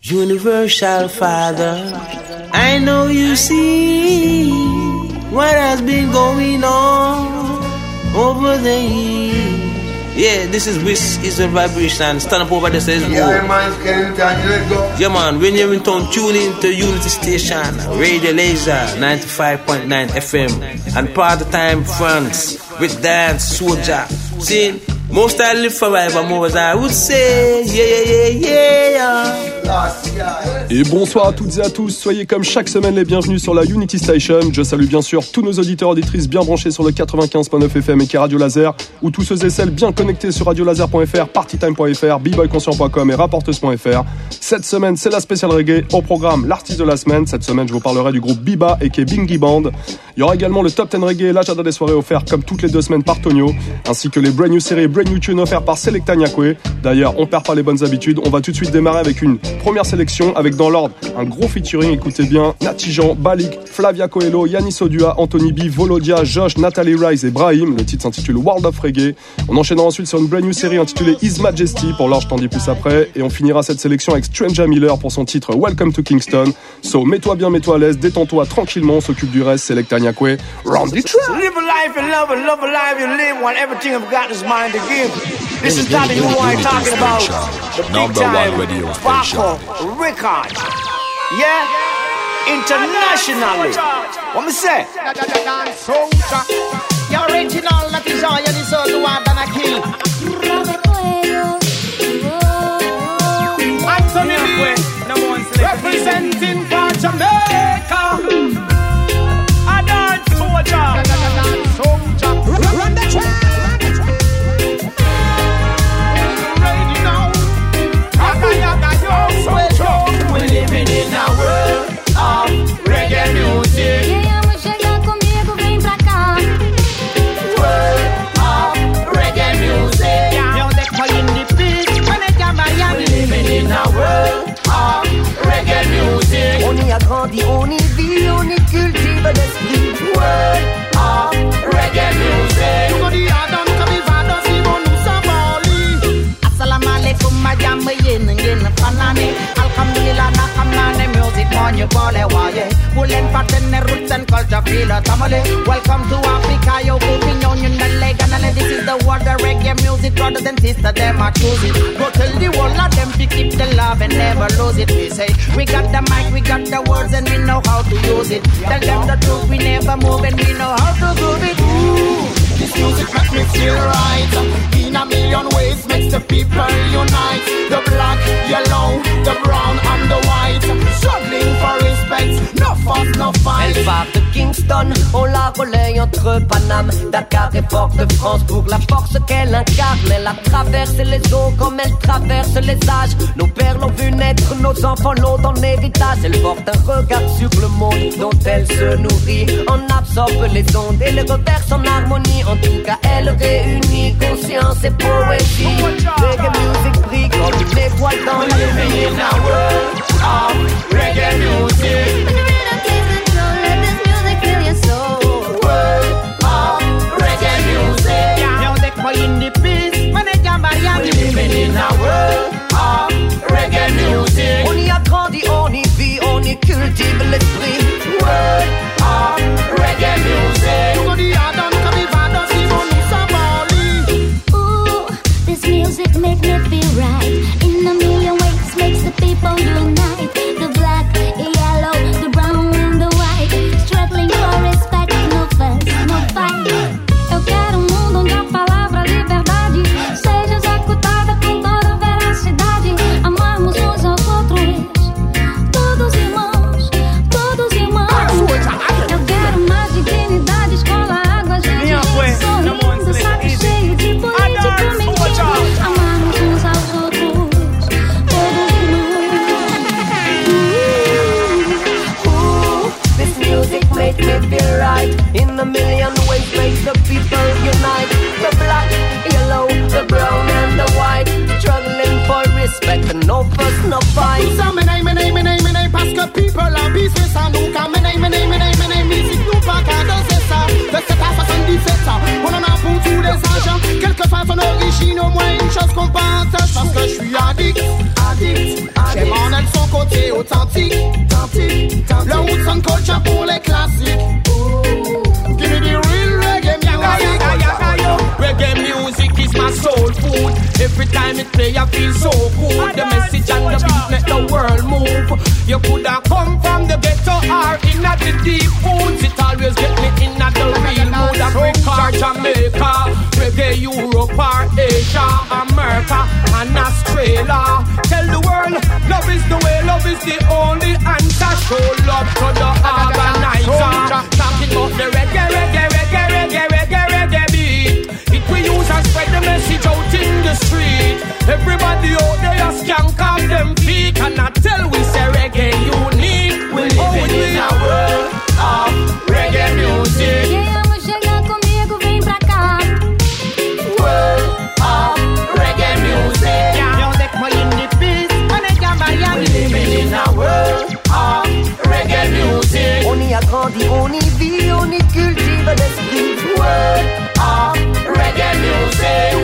Universal Father, I know you see what has been going on over the years. Yeah, this is Wiz is a vibration. Stand up over there, says yeah, man, let's go. Yeah, man, when you're in town, tune in to Unity Station, Radio Laser 95.9 FM, and part of the time France with Dance Soldier. See, most I live forever, more as I would say. Yeah. Et bonsoir à toutes et à tous, soyez comme chaque semaine les bienvenus sur la Unity Station. Je salue bien sûr tous nos auditeurs auditrices bien branchés sur le 95.9 FM et qui est Radio Laser, ou tous ceux et celles bien connectés sur radiolaser.fr, partytime.fr, bboyconscient.com et rapporteuse.fr. Cette semaine c'est la spéciale reggae, au programme l'artiste de la semaine. Cette semaine je vous parlerai du groupe Biba et qui est Bingy Band. Il y aura également le Top 10 Reggae et l'agenda des soirées offert comme toutes les 2 semaines par Tonio, ainsi que les brand new séries et brand new tunes offerts par Selecta Nyakwe. D'ailleurs on perd pas les bonnes habitudes, on va tout de suite démarrer avec une première sélection avec dans l'ordre un gros featuring, écoutez bien, Natijan, Balik, Flavia Coelho, Yanis Odua, Anthony B, Volodia, Josh, Natalie Rise et Brahim. Le titre s'intitule World of Reggae. On enchaînera ensuite sur une brand new série intitulée His Majesty, pour l'heure je t'en dis plus après, et on finira cette sélection avec Stranger Miller pour son titre Welcome to Kingston. So mets-toi bien, mets-toi à l'aise, détends-toi tranquillement, on s'occupe du reste. Selecta Nyakwe, round the track. Live a life and love a life you live while everything I've got is mine to give. This is not who I'm talking about. The big time Paco Records. Yeah? Internationally. What me say? The original, that is all you deserve to want and a kill. Anthony B, representing for Jamaica. A dance soldier. Run the track. We're living in a world of reggae music. Quem ama chegar comigo, vem pra cá. World of reggae music. Yo, they calling the beat when they come by. We're living in a world of reggae music. On y a grandi, on y vit, on y cultive l'esprit. World of reggae music. You go the Adam, come Ivado, Simon, Sabali. Assalamu alaikum, madame, yin, fanane. Alhamdulillah, nakamane, music, on you call it, why? Pulling pattern, roots and culture, feel a tamale. Welcome to Africa, yo, moving on, you the leg, and this is the world, the reggae music, brothers and sisters, them are choosing. Go tell the world of them to keep the love and never lose it. We say, we got the mic, we got the words, and we know how to use it. Tell them the truth, we never move, and we know how to do it. Ooh, this music makes me feel right. In a million ways, makes the people unite. The black, yellow, the brown, and the white. Struggling for respect, no fuss, no fight. Elle part de Kingston, on la relaye entre Paname, Dakar et Fort-de-France. Pour la force qu'elle incarne, elle a traversé les eaux comme elle traverse les âges. Nos pères l'ont vu naître, nos enfants l'ont en héritage. Elle porte un regard sur le monde dont elle se nourrit, en absorbe les ondes et les reverse en harmonie. En tout cas, elle réunit conscience et poésie. Reggae music brille comme une étoile dans la nuit. In a world of reggae music. When you read a case control, let this music fill your soul. World of reggae music. Yo, they calling the peace when they come by. We're living in a world of reggae music. On y a grandi, on y vit, on y cultive l'esprit. World of reggae music. You go the Adam, come Ivado, Simon, Sabali. Ooh, this music make me feel right. In a million ways, makes the people unite. The black, the yellow, the brown and the white. Struggling for respect, no fuss, no fight. Eu quero mundo onde a palavra liberdade seja executada com toda veracidade. Amarmos uns aos outros, todos irmãos, todos irmãos. Eu quero mais dignidade, escola, água, gente, sorrindo, saco cheio de político mentindo. Amarmos uns aos outros, todos Ooh, this music make me feel right. In a million ways, make the people unite. The black, yellow, the brown and the white. Struggling for respect and no fuss, no fight. Tout ça, menez, parce que people a besoin ça nous. Car menez, musique nous pas qu'à danser ça. De 7 à 77 ça, on en a pour tous les âges. Quelquefois son origine, au moins une chose qu'on partage. Parce que je suis addict. J'ai mon aile son côté. authentique, le roots and culture pour les classiques. Give me the real reggae music. Reggae music is my soul food. Every time it play I feel so good. The message and the beat make the world move. You coulda come from the ghetto or in the deep woods. It always get me in the real mood. Africa, Jamaica, reggae Europe or Asia, America and Australia. Tell the world, love is the way, love is the only answer. Show love to the organizer. Talking about the reggae beat. It we use and spread the message out in the street. Everybody out there skank on them feet. And I tell we say reggae unique. We living in a world of reggae music. Quem ama chegar comigo, vem pra cá. World of reggae music. Yo, take my in the peace, and I can buy a We living in a world of reggae music. On y a grandi, on y vit, on y cultive l'esprit. World of reggae music.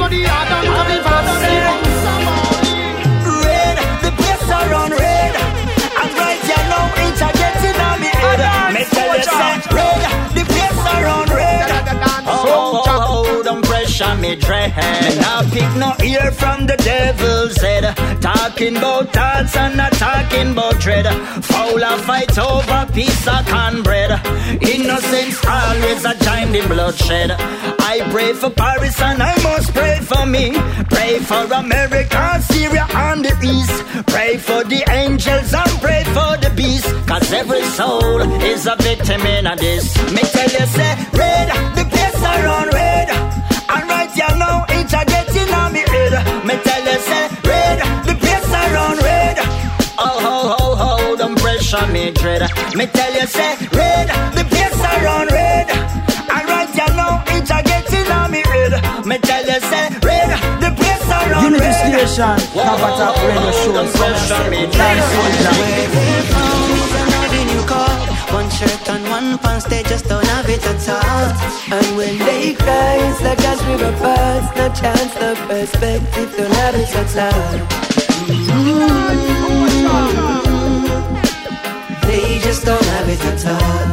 Red, the place around red. I'm right here now, it's a getting on me head. Me tell you say, red, the place around red. Oh, don't pressure me dread. Me now pick no ear from the devil's head. Talking about thoughts and not talking about dread. Fowler fight over piece of cornbread. Innocence always a giant in bloodshed. I pray for Paris and I must pray for me. Pray for America, Syria and the East. Pray for the angels and pray for the beast. Cause every soul is a victim in a this. Me tell you say, red, the place around red. And right here now, it's a getting on me head. Me tell you say, red, the place around red. Oh, don't pressure me dread. Me tell you say, red, the place around red. And right here now, it's a getting on me head. Me tell you say, red, the place around Unity red. Station, Kavata Radio Show. Don't pressure me dread. One shirt and one pants, they just don't have it at all. And when they cry, it's like as we were past. No chance, no perspective, don't have it at all. They just don't have it at all.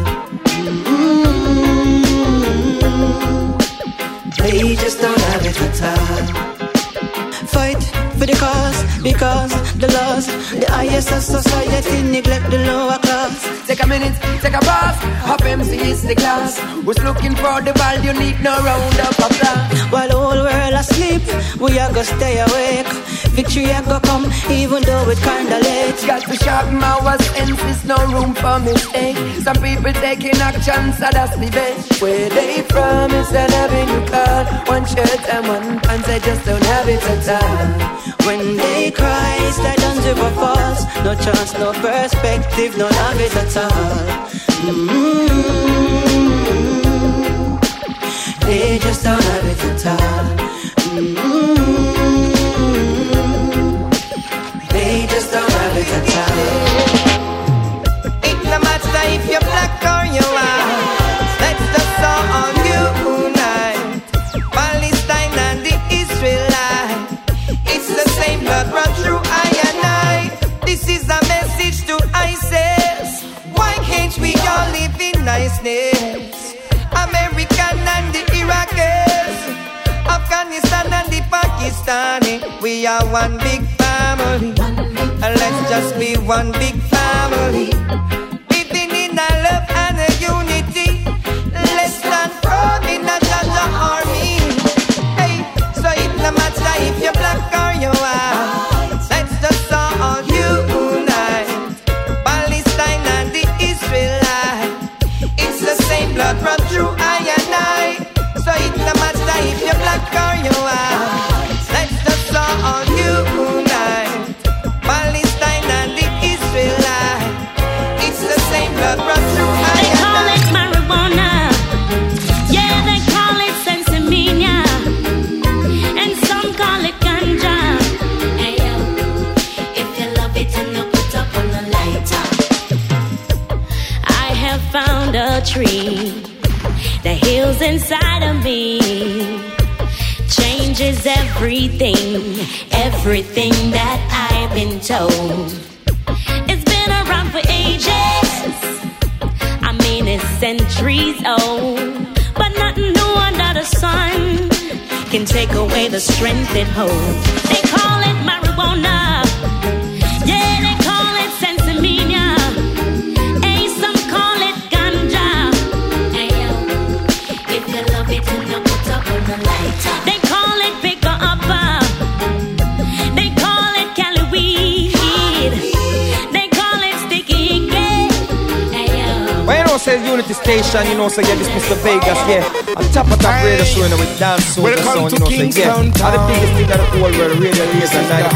They just don't have it at all. Fight for the cause, because the laws, the highest of society neglect the lower class. Take a minute, take a bath. Half MC is the class. Who's looking for the value, need no round of applause. While the whole world asleep, we are gonna stay awake. Victory are gonna come, even though it's kinda late. Got to sharpen our senses, no room for mistake. Some people taking action, so that's the best. Where they from is an avenue card. One shirt and one pants, they just don't have it at all. When they cry, it's like Dungeon for falls. No chance, no perspective, no have it at all. They just don't have it at all. They just don't have it at all. It no matter if you're black or you're white. Let's just all unite. Palestine and the Israelite. It's the same blood run through I and I. This is a message to ISIS. Why can't we all live in niceness? American and the Iraqis, Afghanistan and the Pakistani. We are one big family. Let's just be one big family. Living in a love and a unity. Let's stand firm in a Jaja army. Hey, so it no matter if you're black or you're white. Let's just all unite. Palestine and the Israelite. It's the same blood run through I and I. So it no matter if you're black or you're white. Let's just all unite. Palestine and the Israelite. It's the same blood run through I and I. They call it marijuana. Yeah, they call it sensimania. And some call it ganja. Hey yo, if you love it and you put up on the lighter. I have found a tree that heals inside of me. Changes everything, everything that I've been told. It's been centuries old. But nothing new under the sun can take away the strength it holds. They call it marijuana. Yeah, they call it sensimania. Hey, some call it ganja. Hey, yo, if you love it, you know put up on the lighter. They call it picker upper. They call it Cali weed. They call it sticky gay. Hey, yo. When you know say Unity Station, you know say yeah, this Mr. Vegas, yeah. On top of that radio show, you know, with dance soul, the sound, you know, say yeah. And the biggest thing that the whole world radio is and 94.9.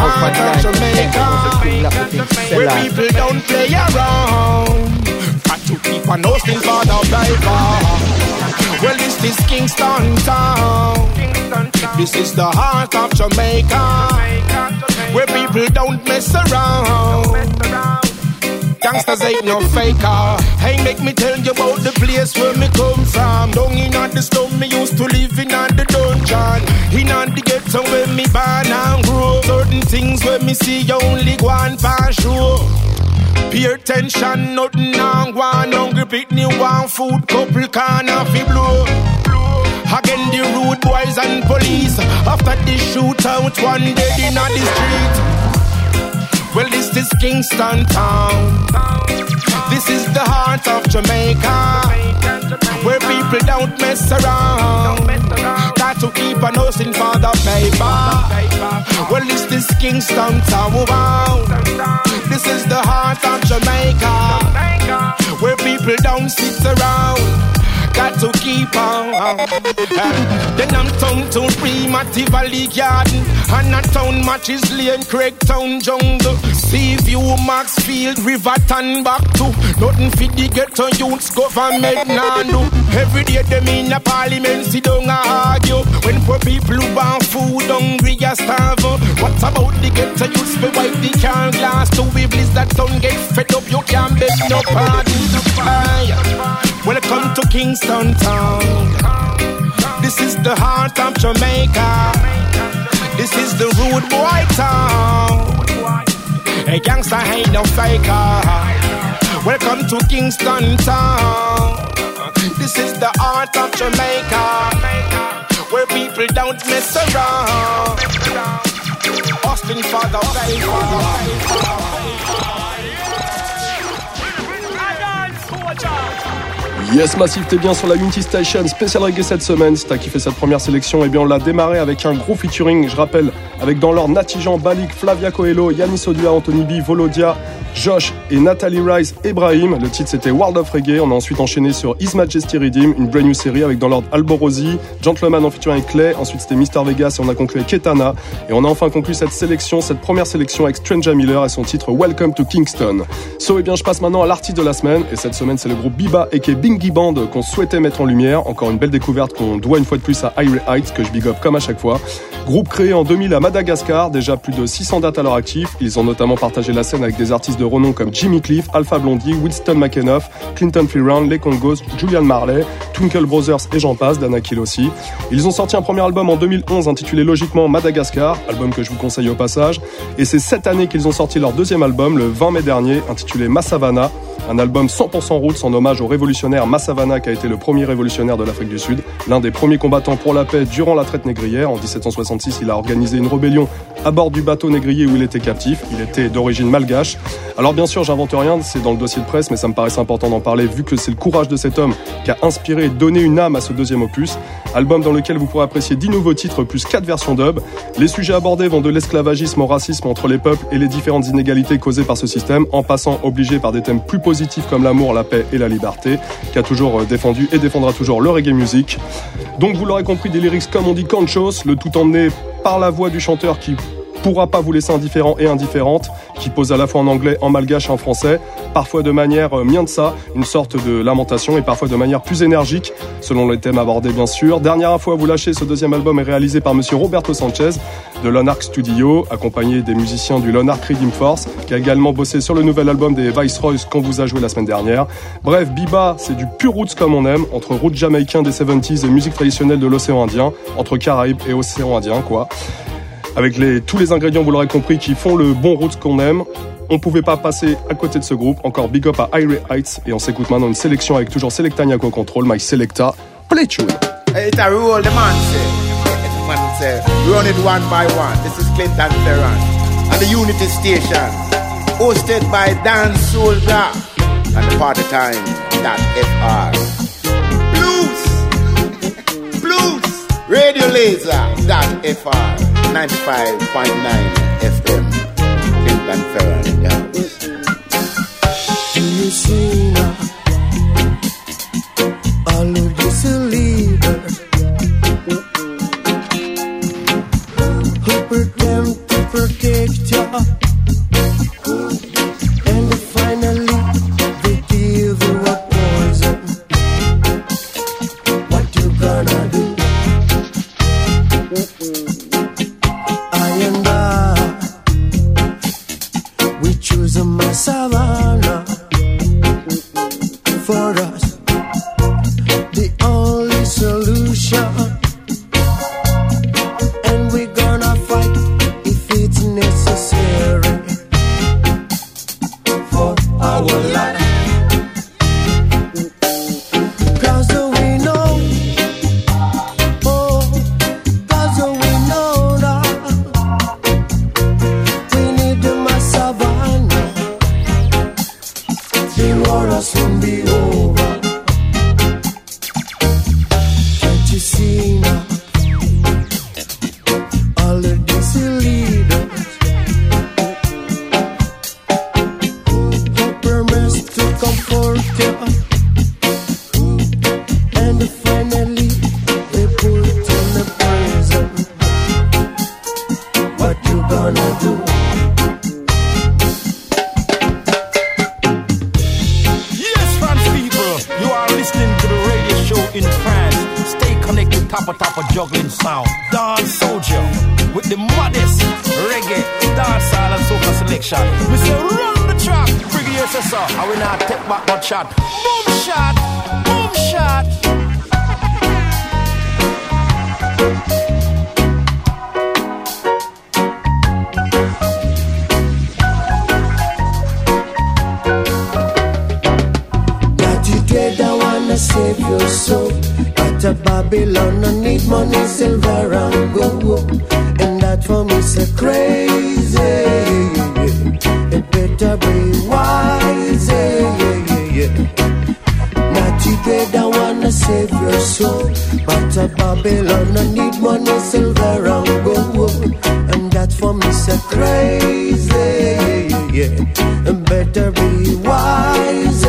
Where people don't play around. Got to keep on hosting for the paper. Well, this is Kingston town. This is the heart of Jamaica. Where people don't mess around. Gangsters ain't no faker. Hey, make me tell you about the place where me come from. Down in the slum, me used to live in the dungeon. In the ghetto where me born and grow. Certain things where me see you only go on for sure. Pay attention, nothing on one. Hungry picnic, one food, couple can off the blow. Again the rude boys and police. After the shootout, one dead in the street. Well, this is Kingston town. This is the heart of Jamaica, where people don't mess around. Got to keep on hustling for the paper. Well, this is Kingston town. This is the heart of Jamaica, where people don't sit around. Got to keep on. Then I'm town to Primitive Valley Garden, and a town matches Lane, Craigtown Jungle, Seaview, Maxfield, Riverton back to. Nothing fit the ghetto youths government now do. Every day them in a parliament sit down and argue. When poor people who want food hungry and starve. What about the ghetto youths we wipe the can glass to we bliss that town get fed up, you can't beg no pardon. Welcome to Kingston town. This is the heart of Jamaica. This is the rude boy town. A gangster ain't no faker. Welcome to Kingston town. This is the heart of Jamaica, where people don't mess around. Austin for the paper. Yes Massive, t'es bien sur la Unity Station, spécial reggae cette semaine. Si t'as kiffé cette première sélection, eh bien on l'a démarré avec un gros featuring, je rappelle, avec dans l'ordre Natijan, Balik, Flavia Coelho, Yanis Odua, Anthony B, Volodia, Josh et Natalie Rice et Brahim. Le titre c'était World of Reggae. On a ensuite enchaîné sur His Majesty Redeem, une brand new série avec dans l'ordre Alborosi, Gentleman en featuring avec Clay, ensuite c'était Mr Vegas et on a conclu avec Ketana. Et on a enfin conclu cette première sélection avec Stranger Miller et son titre Welcome to Kingston. Eh bien je passe maintenant à l'artiste de la semaine, et cette semaine c'est le groupe Biba aka Bingy Band qu'on souhaitait mettre en lumière. Encore une belle découverte qu'on doit une fois de plus à Irie Heights, que je big up comme à chaque fois. Groupe créé en 2000 à Madagascar, déjà plus de 600 dates à leur actif. Ils ont notamment partagé la scène avec des artistes de renom comme Jimmy Cliff, Alpha Blondie, Winston McEnough, Clinton Freeround, Les Congos, Julian Marley, Twinkle Brothers et j'en passe, Dana Kill aussi. Ils ont sorti un premier album en 2011 intitulé logiquement Madagascar, album que je vous conseille au passage. Et c'est cette année qu'ils ont sorti leur deuxième album, le 20 mai dernier, intitulé Massavana. Un album 100% roots en hommage au révolutionnaire Massavana qui a été le premier révolutionnaire de l'Afrique du Sud, l'un des premiers combattants pour la paix durant la traite négrière. En 1766, il a organisé une rébellion à bord du bateau négrier où il était captif. Il était d'origine malgache. Alors bien sûr, j'invente rien, c'est dans le dossier de presse, mais ça me paraissait important d'en parler vu que c'est le courage de cet homme qui a inspiré et donné une âme à ce deuxième opus. Album dans lequel vous pourrez apprécier 10 nouveaux titres plus 4 versions dub. Les sujets abordés vont de l'esclavagisme au racisme entre les peuples et les différentes inégalités causées par ce système, en passant obligé par des thèmes plus positifs comme l'amour, la paix et la liberté, qui a toujours défendu et défendra toujours le reggae music. Donc vous l'aurez compris, des lyrics comme on dit canchos, le tout emmené par la voix du chanteur qui pourra pas vous laisser indifférent et indifférente, qui pose à la fois en anglais, en malgache et en français, parfois de manière miensa, une sorte de lamentation, et parfois de manière plus énergique, selon les thèmes abordés bien sûr. Dernière info à vous lâcher, ce deuxième album est réalisé par monsieur Roberto Sanchez de Lonark Studio, accompagné des musiciens du Lonark Rhythm Force, qui a également bossé sur le nouvel album des Viceroys qu'on vous a joué la semaine dernière. Bref, Biba, c'est du pur roots comme on aime, entre roots jamaïcains des 70s et musique traditionnelle de l'océan Indien, entre Caraïbes et océan Indien quoi. Avec tous les ingrédients, vous l'aurez compris, qui font le bon roots qu'on aime. On pouvait pas passer à côté de ce groupe. Encore big up à Irie Heights. Et on s'écoute maintenant une sélection avec toujours Selecta Nyako Control, My Selecta, Play Tune. It's a rule, the man say. Run it one by one. This is Clinton Ferran and the Unity Station, hosted by Dan Soldier and the party time .fr. Blues, Radio Laser .fr, 95.9 FM. Clinton Ferran in the house. Do you see now? All of this leader who pretend to protect you, and finally they give you a poison. What you gonna do? I and we choose a savannah for us. The only solution, and we're gonna fight if it's necessary for our life. Cause we know, cause we know that we need the savannah. The war will soon be over. You see now, all of these leaders who promise to comfort you, and finally they put in the prison. What you gonna do? Yes, France people, you are listening to the radio show in France. Stay connected, top of juggling sound. Dance Soldier with the modest reggae, dancehall and soca selection. We say run the track, bring your SSR. I will not take back one shot. Boom shot, boom shot. Not today, I wanna save your soul. To Babylon, I need money, silver and gold, and that for me so crazy. It better be wise. Not today, I wanna save your soul, but to Babylon, I need money, silver and gold, and that for me so crazy. It better be wise.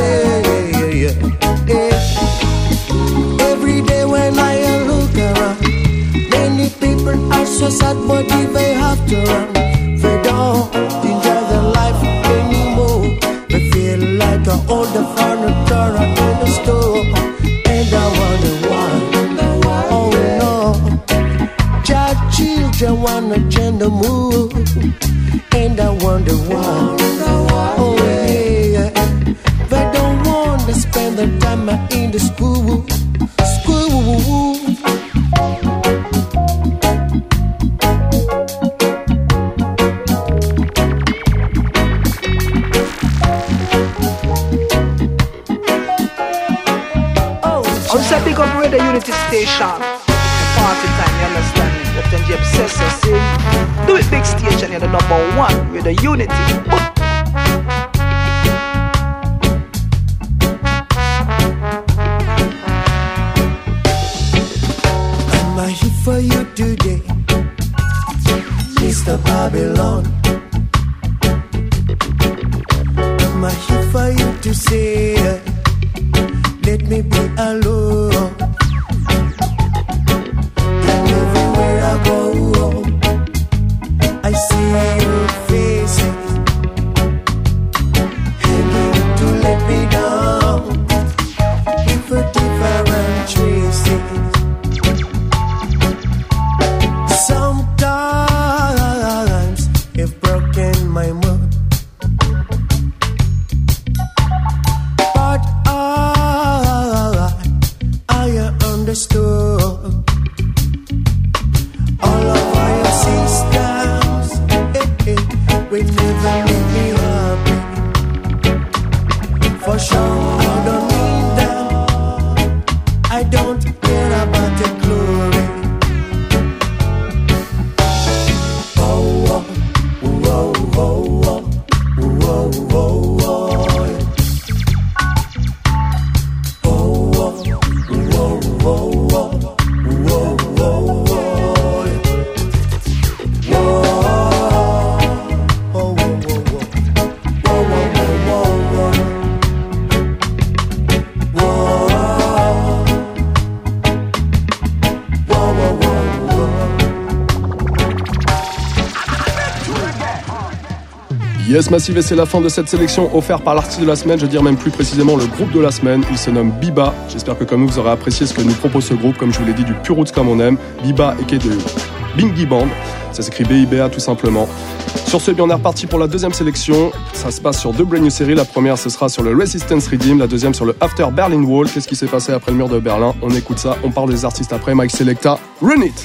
Every day when I look around, many people are so sad, but they have to run. They don't enjoy their life anymore. They feel like an older furniture in the store. And I wonder why. Oh no, child children wanna change the mood. And I wonder why. Oh yeah, they don't want to spend the time in the school. Big up Radio Unity Station. Party time, you understand? Captain J Obsessor sing. Do it big station, you're the number one with the Unity. I'm here for you today, Mr. Babylon. I'm here for you to say, let me be alone. And everywhere I go, I see your faces, hanging to let me down, with a different traces. Sometimes you've broken my mood, but for sure. I don't need them. I don't care about the glory. Oh, oh, oh, oh, oh, oh, oh, oh. Yes Massive, et c'est la fin de cette sélection offerte par l'artiste de la semaine, je veux dire même plus précisément le groupe de la semaine. Il se nomme Biba. J'espère que comme nous, vous aurez apprécié ce que nous propose ce groupe, comme je vous l'ai dit, du pur roots comme on aime. Biba et qui est de Bingy Band, ça s'écrit B-I-B-A tout simplement. Sur ce, bien on est reparti pour la deuxième sélection. Ça se passe sur deux brand new séries. La première, ce sera sur le Resistance Redeem, la deuxième sur le After Berlin Wall. Qu'est-ce qui s'est passé après le mur de Berlin? On écoute ça, on parle des artistes après. Mike Selecta, run it!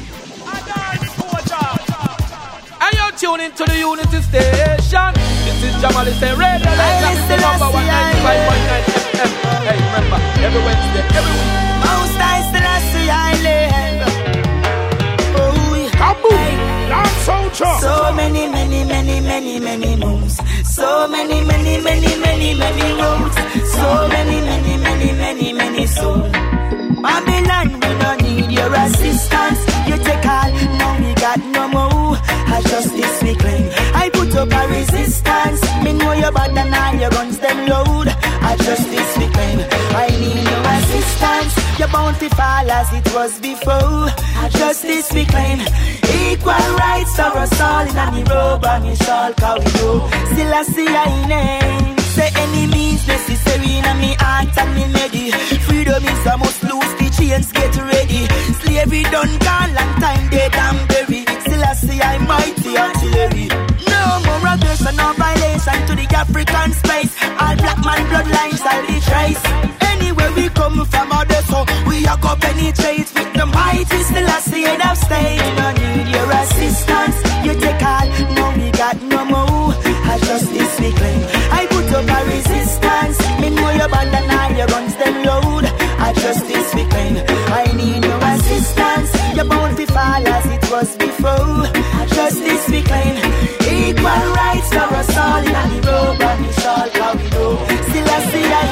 Tune into the Unity Station. This is Jamali say Radio Laser, number 195.9 FM. Hey, remember, every Wednesday, every week. Most I still I live. Oh, kaboom! Dance soldier. So many moves. So many roads. So many souls. Babylon, we don't need your assistance. You take all, now we got no more. I justice we claim. I put up a resistance. Me know you're bad and all your guns them load. I justice we claim. I need no assistance. Your bounty fall as it was before. I justice we claim. Equal rights for us all in a robe and we shall call we go. Still I see I name. Say any means necessary in me heart and me medi. Freedom is a must lose the chains, get ready. Slavery done gone, long time dead and buried. Still I see I mighty artillery. No more aggression, no violation to the African space. All black man bloodlines I'll be trace. Anywhere we come from other so we are go penetrate with the mighty. Still I see it of state. No need your assistance. You take all, no we got no more. I justice we claim. I put up a resistance. Me know your band and all your guns them load. I justice we claim. I need no assistance. Your bounty fall as it was before. I justice we claim. Equal rights for us all in the robe and we shall come we go. Still I see I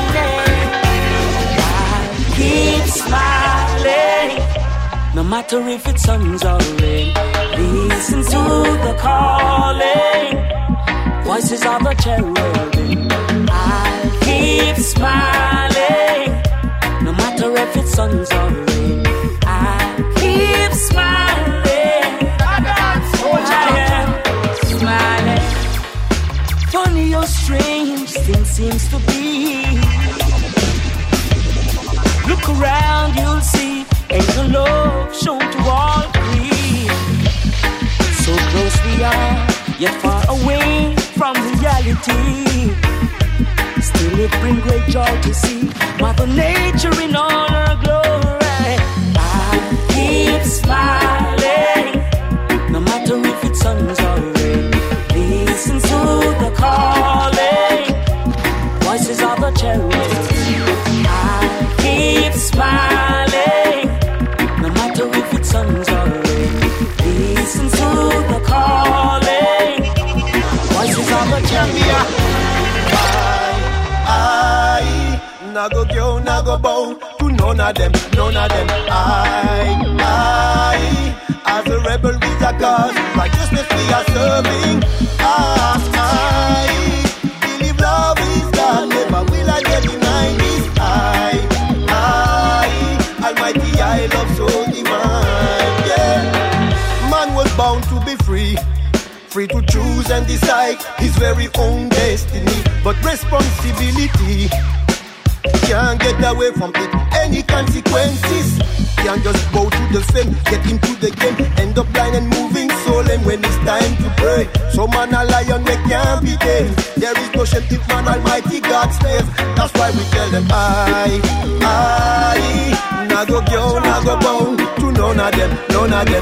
keep smiling. No matter if it's suns or rain. Listen to the calling. Voices of the cherubim. I'll keep smiling. No matter if it's suns or rain. I'll keep smiling. I am smiling. Funny how strange things seems to be. Look around, you'll see angel love shown to all three. So close we are, yet far away from reality. Still it brings great joy to see Mother Nature in all her glory. I keep smiling, no matter if it's suns or rain. Listen to the calling, voices of the cherubim. I keep smiling, no matter if it's suns or rain. Listen to the calling, voices of the cherubim. I nah go go, nah go bow to none of them. I, as a rebel with a cause, righteousness we are serving. I believe love is God, never will I get denied this. I, Almighty, I love so divine. Yeah, man was bound to be free to choose and decide his very own destiny. But responsibility can't get away from it. Any consequences can't just go to the same. Get into the game, end up blind and moving solemn when it's time to pray. So man a lion, they can't be tamed. There is no shame if man Almighty God slaves. That's why we tell them I nah go go, nah go bow to none of them.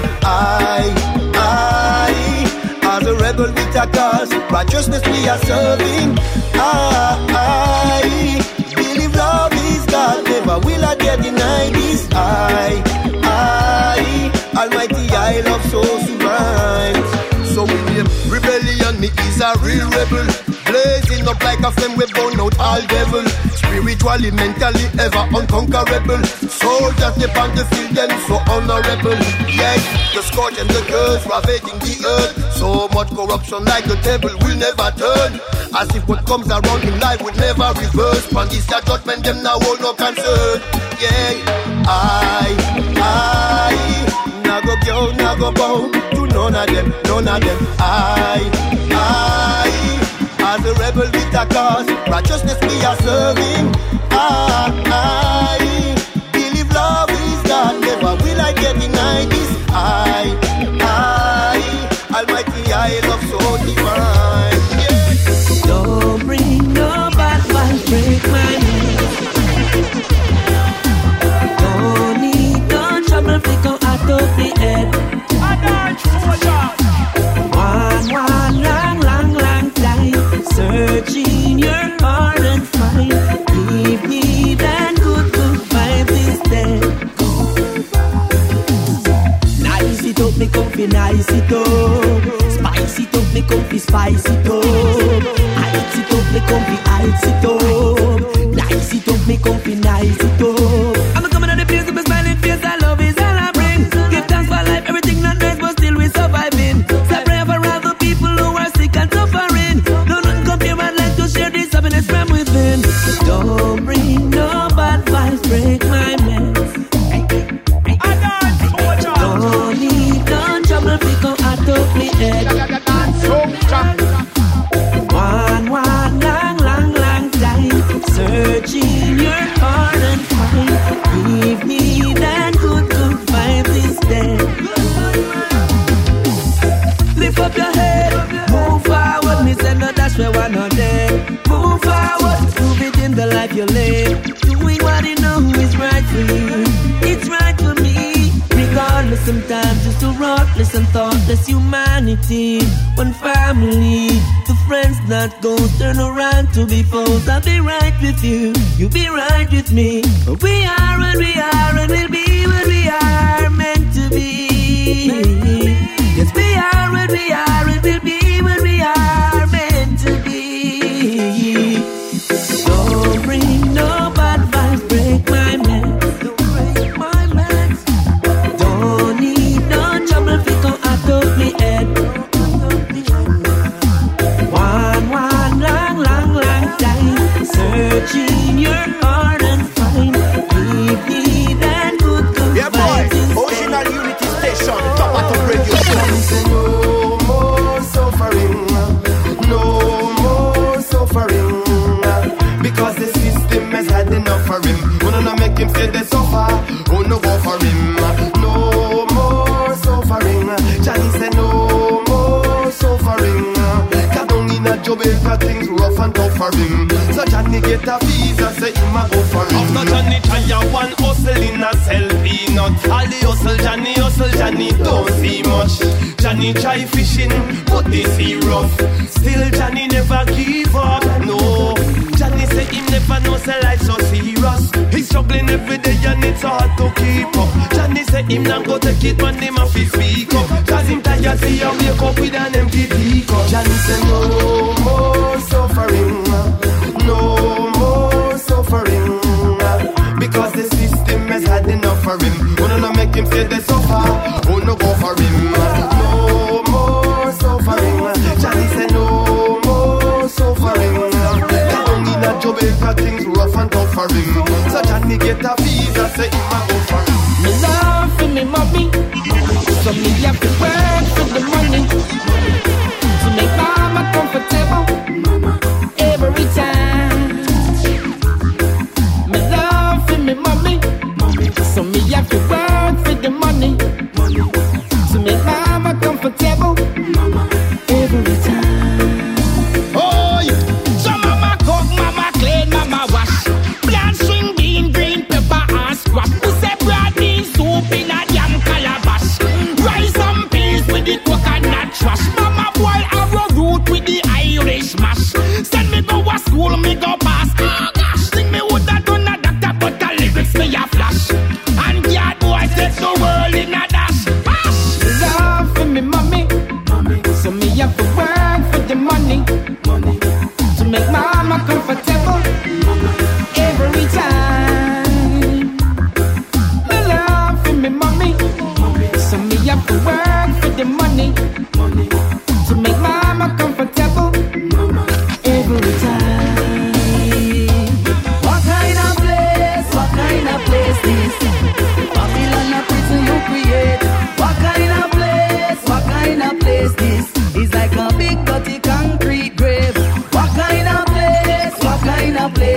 I as a rebel with a cause, righteousness we are serving. I a flame we burn out all devil. Spiritually, mentally, ever unconquerable. Soldiers they on the field, them so honorable. Yes, the scourge and the curse ravaging the earth. So much corruption like the table will never turn. As if what comes around in life will never reverse. From this judgment, them now hold no concern. Yeah, I nago go, nago bow to none of them, none of them. I as a rebel with a cause, righteousness we are serving. I believe love is God, never will I get denied this. I Almighty, I love so divine. Yeah. Don't bring no bad vibes, break my neck. Don't need no trouble, pick up out of the head. One long time, searching your heart and find. Give me that good vibes instead. Nice it up, me comfy, nice it up. Spice it up, me comfy, spice it up. Ice it up, me comfy, ice it up. Nice it up, me comfy, nice it up. I'm coming on the place with my smiling face, I love is all I bring. Give thanks for life, everything not nice, but still we surviving. So I pray for all the people who are sick and suffering. No nothing compare, I'd like to share this happiness from within. Don't bring no bad vibes, break my mess. Don't need no trouble, pick up out of me head. One long time, searching your heart and find. Give me that good vibes instead. Lift up your head, move forward. Me say no, that's where we're not there. Move forward, move it in the life you live. Doing what you know is right for you. It's right for me. Regardless, sometimes just a ruthless and thoughtless humanity. One family, the friends that go turn around to be foes. I'll be right with you, you'll be right with me. We are what we are, and we'll be what we are meant to be. Yes, we are what we are, and we'll be what we are meant to be. Don't bring no bad vibes, break my man. Don't need no trouble, pick up out of me head. One long time, searching your heart and find. Give me that good yeah, boy, Original Unity Station, top of the radio show. No more suffering, no more suffering. Because the system has had enough for him. Wanna not make him stay there so far, oh no go for him. No more suffering. Johnny said no more suffering. Cause down in a Jamaica things rough and tough for him. So Johnny get a visa, say him a go for him. After Johnny try one hustle in a sell peanut. All the hustle Johnny don't see much. Johnny try fishing, but they see rough. Still Johnny never give up, no. Johnny say him never know say life so serious. He's struggling every day and it's hard to keep up. Johnny say him not go take it when him have to speak up. Cause him tired see him wake up with an empty teacup. Johnny say no more suffering, no more suffering. Because the system has had enough for him. Wanna not make him stay there so far, oh no go for him. No more suffering. Johnny say no more suffering. Jamaica things rough and tough for him. So Johnny get a visa, say him a go for him. Me love for me mommy, so me have to work for the money to make mama comfortable every time. Me love for me mommy, so me have to work for the money to make mama comfortable every time. Squash.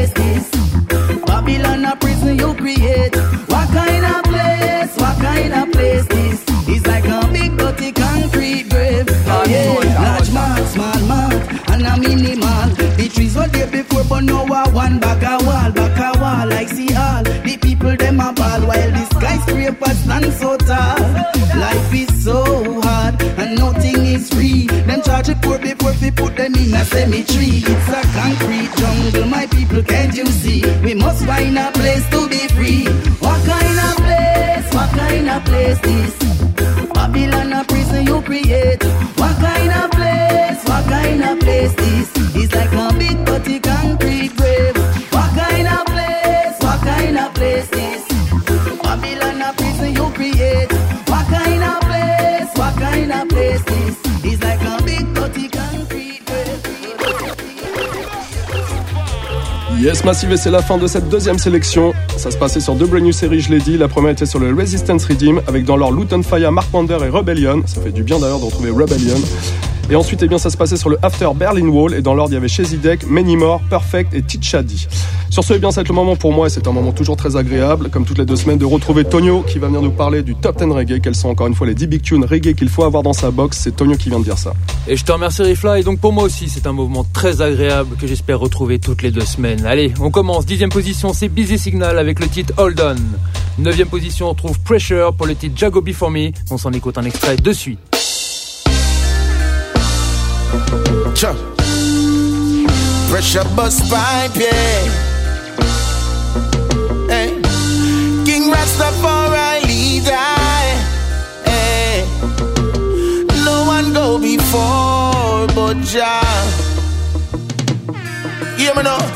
place this? Babylon a prison you create. What kind of place? What kind of place this? It's like a big dirty concrete grave. Oh yeah, large man, small man, and a mini man. The trees were there before, but now a one back a wall, like see all. The people them a ball while the skyscrapers stand so tall. Life is so hard and nothing is free. Them charge it poor before we put them in a cemetery. It's a concrete jungle, my people, can't you see? We must find a place to be free. What kind of place? What kind of place this? Babylon a prison you create. What kind of place? What kind of place this? It's like a big dirty concrete grave. What kind of place? What kind of place this? Babylon a prison you create. What kind of place? What kind of place this? It's like a big dirty concrete grave. Yes Massive, et c'est la fin de cette deuxième sélection. Ça se passait sur deux brand new séries, je l'ai dit. La première était sur le Resistance Redeem avec dans leur Luton Fire, Mark Wander et Rebellion. Ça fait du bien d'ailleurs de retrouver Rebellion. Et ensuite, eh bien, ça se passait sur le After Berlin Wall. Et dans l'ordre, il y avait Shazidek, Many More, Perfect et Tichadi. Sur ce, eh bien, c'est le moment pour moi, et c'est un moment toujours très agréable, comme toutes les 2 semaines, de retrouver Tonio qui va venir nous parler du Top 10 Reggae. Quels sont encore une fois les 10 big tunes reggae qu'il faut avoir dans sa box. C'est Tonio qui vient de dire ça. Et je te remercie Rifla. Et donc pour moi aussi, c'est un moment très agréable que j'espère retrouver toutes les 2 semaines. Allez, on commence. 10e position, c'est Busy Signal avec le titre Hold On. 9e position, on trouve Pressure pour le titre Jago Before Me. On s'en écoute un extrait de suite. Pressure bust pipe, yeah. Hey. King Rastafari leader. Hey. No one go before but Jah. Hear me now.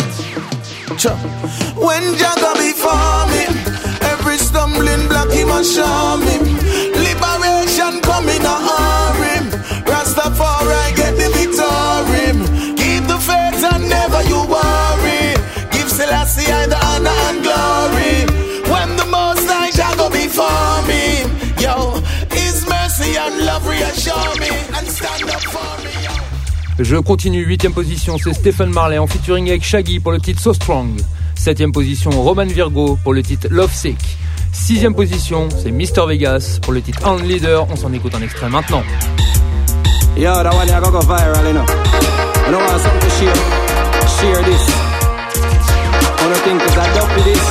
When Jah go before me, every stumbling block he must show me. Liberation coming a hurry. Rastafari get the victory. Keep the faith and never you worry. Give Selassie I the honor and glory. When the Most High shall go before me, yo, His mercy and love reassure me and stand up for me, yo. Je continue, 8e position, c'est Stephen Marley en featuring avec Shaggy pour le titre So Strong. 7e position, Roman Virgo pour le titre Love Sick. 6e position, c'est Mr Vegas pour le titre On Leader. On s'en écoute un extrait maintenant. Yo, that one here go viral, you know. I don't want something to share this. I don't think cause I don't this.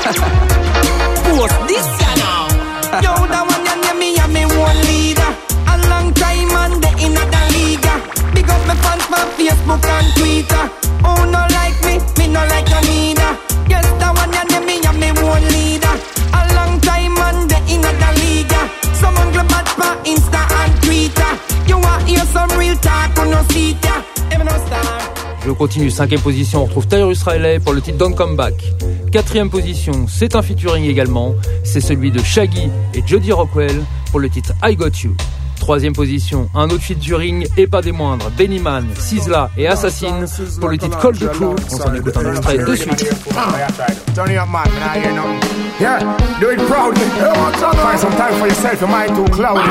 Post this ya now. Yo, that one ya me and me one leader. A long time and the inner the league. Big up my fans for Facebook and Twitter. Oh, no like me no like you neither. Yes, that one ya me and me one leader. A long time and the inner the league. Someone go bad for Insta and Twitter. You want hear some real talk on no seat ya. Even no star. Je continue, 5e position, on retrouve Tyrus Riley pour le titre Don't Come Back. 4e position, c'est un featuring également, c'est celui de Shaggy et Jody Rockwell pour le titre I Got You. 3e position, un autre featuring et pas des moindres, Benny Man, Sizzla et Assassin pour le titre Call the Crew. On s'en écoute un extrait de suite. Turn it up, man. I hear no. Yeah, do it proudly. Find some time for yourself. Your mind too cloudy.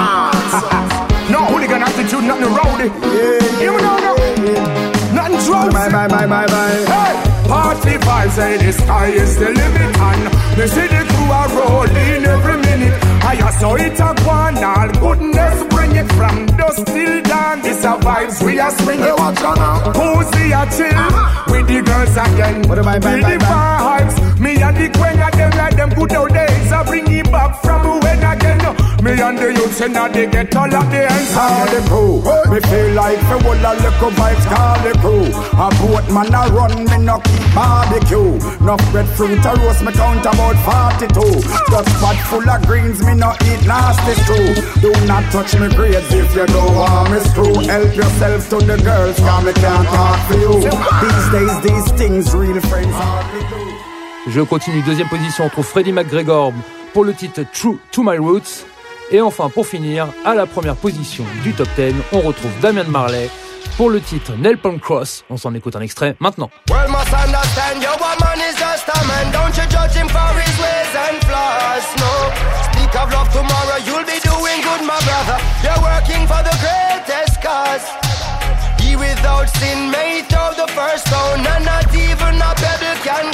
No hooligan attitude, nothing rowdy. Yeah, you know, nothing drowsy. My. Hey, party vibes, say the sky is the limit, and they see the crew are rolling every minute. I saw it a one, all goodness bring it from dusk till dawn. This a vibes we are swinging. Who's the chill with the girls again? With the vibes, me and the queen of them like them good old days. I bring it back from when again. Me and the youths and they get all of the hands. Call the crew, me feel like the whole of little vibes. Call the crew, a boat man a run, me no keep barbecue. No breadfruit a roast, me count about 42. Just pot full of greens, me no eat nasty stew. Do not touch me grades if you don't want me screw. Help yourself to the girls, cause me can't talk for you. These days, these things real friends hardly do. Je continue, 2e position, on trouve Freddie McGregor pour le titre True to My Roots. Et enfin, pour finir, à la première position du top 10, on retrouve Damian Marley pour le titre Nail Palm Cross. On s'en écoute un extrait maintenant. Well, must understand your woman is just a man. Don't you judge him for his ways and flaws, no. Speak of love tomorrow, you'll be doing good, my brother. You're working for the greatest cause. He without sin may throw the first stone, and not even a pebble can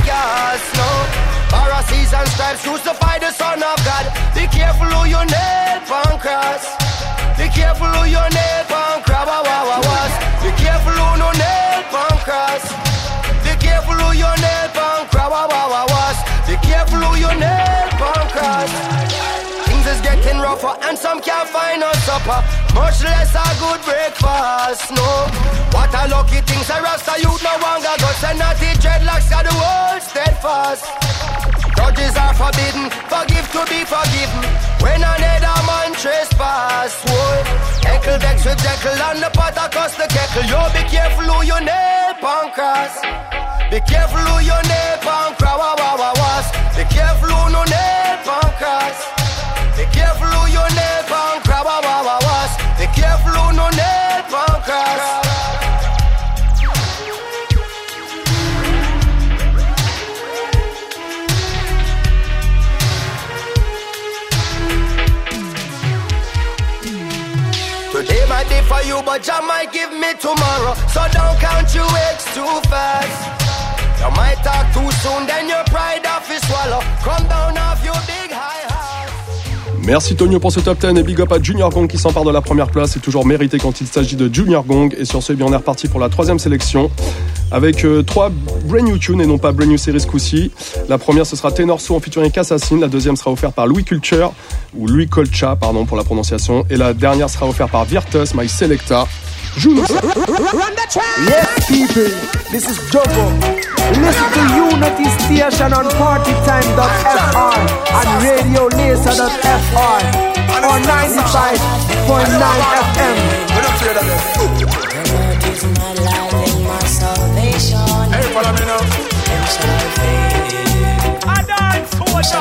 the Son of God. Be careful who you nail on cross. Be careful who you nail on crab. Be careful who no nail on cross. Be careful who you nail on crab. Be careful who you nail on cross. Things is getting rougher and some can't find no supper, much less a good breakfast. No, what a lucky things a Rasta youth no longer got send not the dreadlocks got the world steadfast. Grudges are forbidden, forgive to be forgiven. When another man trespass, whoa. Heckle vex with Jekyll and the pot across the kettle. Yo, be careful who you nail on cross. Be careful who you nail on cross. Be careful who no nail on cross. Be careful who you nail on cross. Be careful who no nail on cross. Today might be for you, but Jah might give me tomorrow. So don't count your eggs too fast. You might talk too soon, then your pride off is swallow. Come down off your big high horse. Merci Tonio pour ce top 10 et big up à Junior Gong qui s'empare de la première place. C'est toujours mérité quand il s'agit de Junior Gong. Et sur ce, bien on est reparti pour la troisième sélection avec 3 brand new tunes et non pas brand new series ce coup-ci. La première ce sera Tenor So en featuring Assassin. La deuxième sera offerte par Louis Culture ou Louis Colcha pardon pour la prononciation. Et la dernière sera offerte par Virtus, My Selecta. Joue-nous ça. Yes people, this is Jogo. Listen to Unity Station on partytime.fr and radiolaser.fr or 95.9 FM. Hey, follow me now. I dance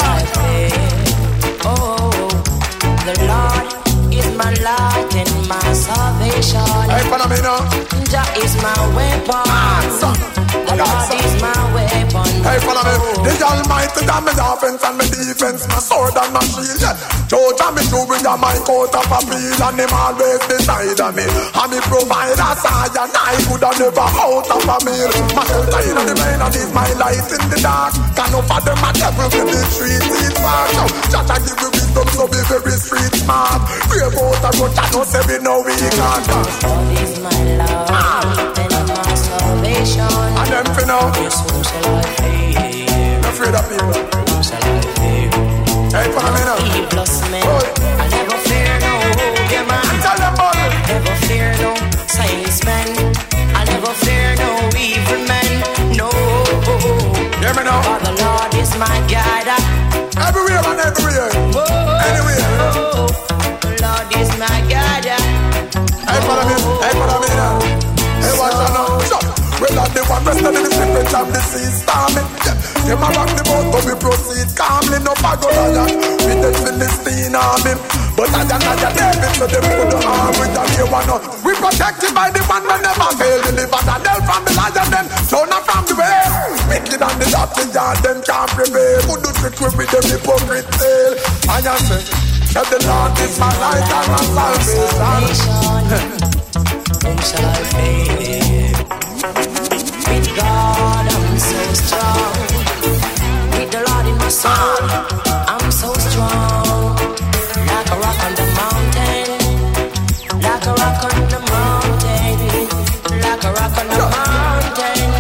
Oh, the Lord is my light and my salvation. Hey, follow me now. Jah is my weapon. The Lord is my weapon. Hey, follow me. The Almighty got me offense and me defense, my sword and my shield. Yeah. George and me shoe bring a my coat of appeal, and him always beside of me. And me provide a sign, and I could have never out of a meal. My shelter in the rain and is my light in the dark. Can no for them a devil in the street eat back. Jah give you wisdom, so be very street smart. Brave out a road, Jah no say we know we can't. God is my love and my salvation. And them for now. Yes, whom shall I fear? No afraid of people. Whom shall I fear? Hey, follow me now. He plus men. I never fear no yeah, man. Never fear no science man. I never fear no evil man. No. Hear me now. For the Lord is my guide. Everywhere and everywhere. Anywhere. The Lord is my guide. Hey, follow me. Hey, follow me now. Hey, watch out now. Well, I'm the one resting in the secret of the sea storming. Them a rock the boat, but we proceed calmly. No bag of lion with the Philistine army. But I don't know David, so them put the arm with the real one. We protected by the one that never fail. Delivered and hell from the lion, them son of from the way. Wicked and the dirty yard, them can't prevail. Who do trick with them hypocrite tail? I am saying that the Lord is my light and my salvation. Whom shall I fear? With God I'm so strong. With the Lord in my soul I'm so strong. Like a rock on the mountain. Like a rock on the mountain. Like a rock on the mountain.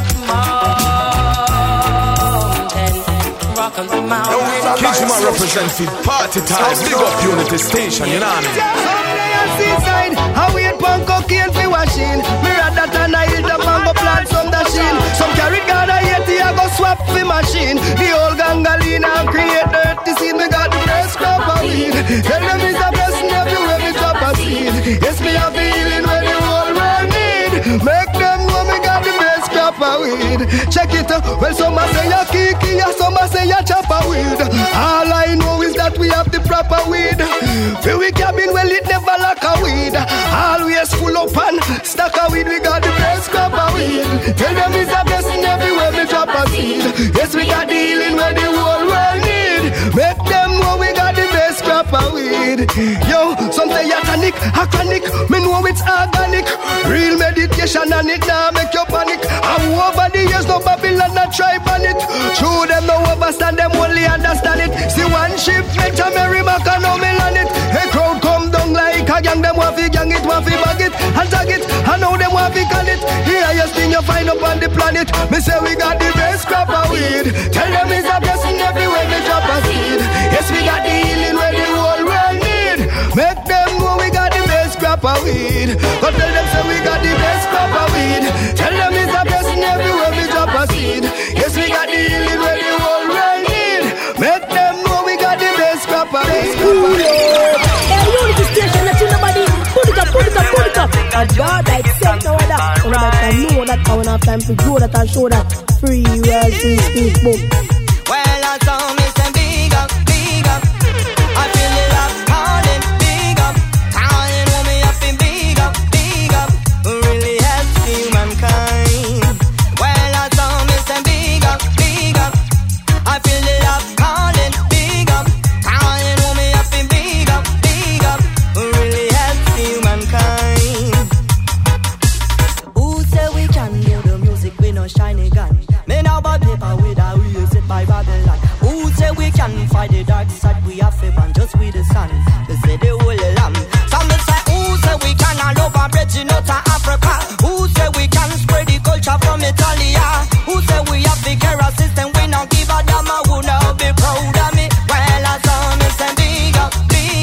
Rock on the mountain. Kijima represent for party time. Big up Unity Station, you know what I mean? Seaside, I wait pon cocaine fi washing. Me rather than I hit up and go plant some dashing. Some carry gun I hate I go swap fi machine. The old gangalina and create dirty scene. Me got the first crop of weed. Tell them it's a blessing everywhere me drop a seed. Yes, me have the healing where the whole world need. Make them know me got the best crop of weed. Check it, well some a say ya kiki, ya some a say ya chop a weed. All I know is that we have the proper weed. Feel we cabin well it never lack a weed. Always full up and stack a weed. We got the best crop of weed. Tell them it's a blessing everywhere we drop a seed. Yes, we got the healing where the whole world need. Make them know we got the best crop crop of weed. Yo, some say you're tonic, me know it's organic. Real meditation and it now make you panic. And over the years no Babylon not try ban it. True them no overstand, them only understand it. See one ship make a merry mac and no mill it. A crowd come down like a gang, them want fi gang it, want fi bag it, and tag it. And now them want fi call it. The highest thing you find up on the planet. Me say we got the best crop of weed. Tell them it's a blessing everywhere we drop a seed. Yes, we got the healing where the whole world need. Make them know we got the best crop of weed. But tell them say we got the best crop of weed. Tell them it's a blessing everywhere we drop a seed. Yes, we got the healing where the whole world need. Make them know we got the best crop of weed. Hey, Unity Station, let you nobody put it up. And God, I said no other. And I know that I won't have time to grow that and show that free world, free speech book. Well, I saw me say big up. I feel the love calling, big up. Calling when me up in big up. Really helps humankind. Well, I saw me say big up. I feel the love calling, big up. Calling when me up in big up. Really helps humankind. Who say we can do the music with no shiny gun? Me now buy paper with a wheels it by Babylon. Who say we can fight the dark side? We have to ban just with the sun. They say the whole lamb. Some say who say we can all over bridging out of Africa? Who say we can spread the culture from Italia? Who say we have the care system? We not give a damn. Who now be proud of me? Well, I saw me say big up.